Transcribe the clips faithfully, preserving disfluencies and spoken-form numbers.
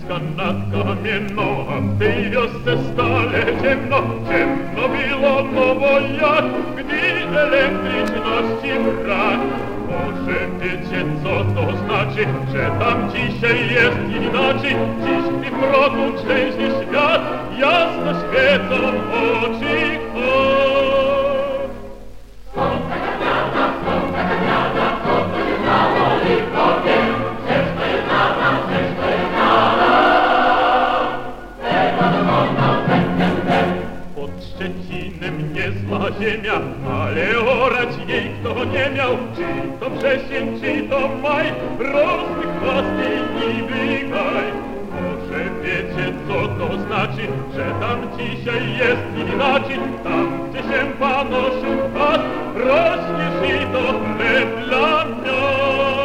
mieszka nad kamienną, a w tej wiosce stale ciemno. Ciemno było, no bo jak, gdy elektryczności brak. Może wiecie, co to znaczy, że tam dzisiaj jest inaczej. Dziś, gdy w mroku trzęsie świat, jasno świecą oczy. Pod Szczecinem niezła ziemia, ale orać jej kto nie miał. Czy to wrzesień, czy to maj, rosły chwasty niby gaj. Może wiecie, co to znaczy, że tam dzisiaj jest inaczej. Tam, gdzie się panoszył pas, rośnie żyto chleb dla miast.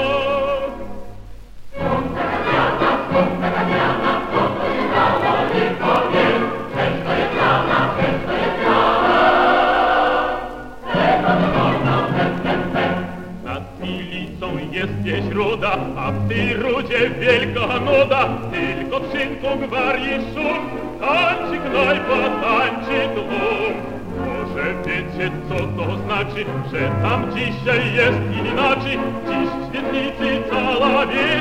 Jest gdzieś ruda, a w tej rudzie wielka nuda. Tylko w szynku gwari szum, tańczy knajpa, tańczy tłum. Może wiecie, co to znaczy, że tam dzisiaj jest inaczej. Dziś w świetlicy cała wieś